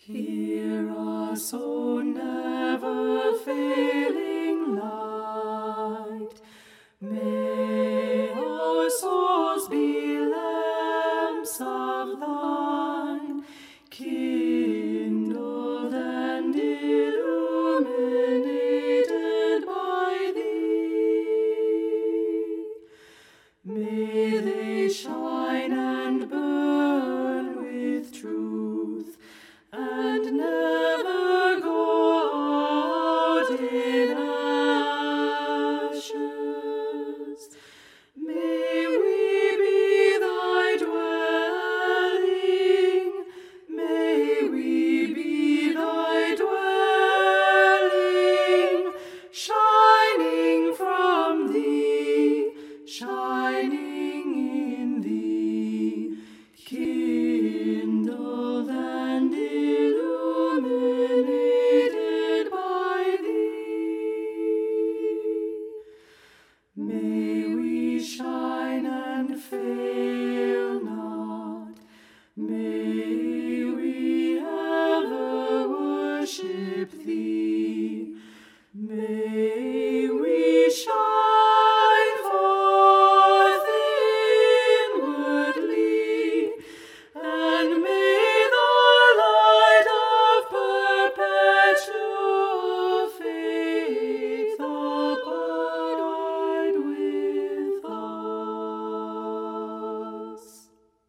Hear us, O never failing light. May our souls be lamps of thine, kindled and illuminated by thee. May they shine and burn with truth, and never go out in ashes. May we be thy dwelling, may we be thy dwelling, shining from thee, shining in thee, kindled and illuminated by thee. May we shine and fail not, may we ever worship thee, may we shine forth inwardly, and may the light of perpetual faith abide with us.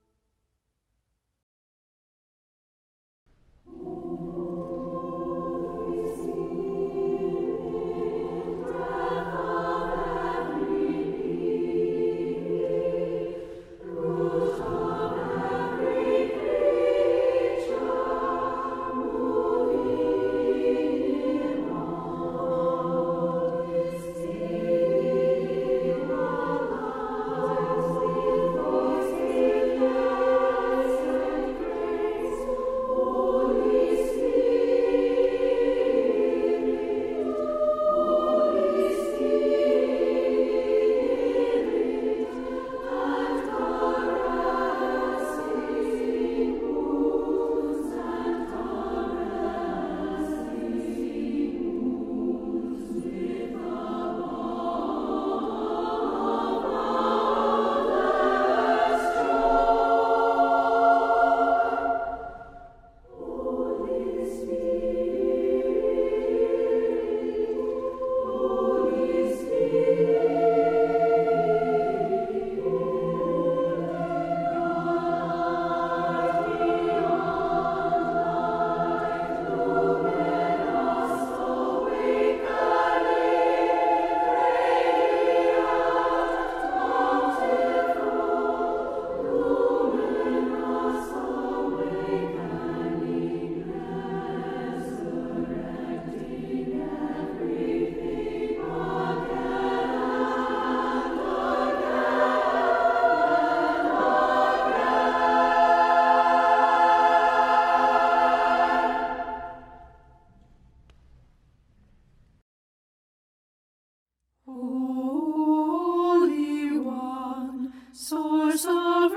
Holy One, source of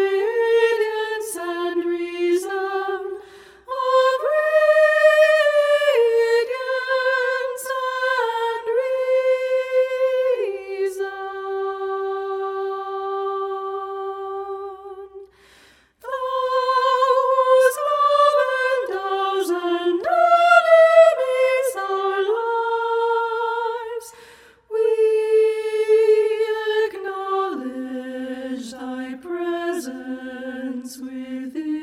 radiance and reason, of radiance and reason. Those love endows and animates our lives, we acknowledge thy presence within.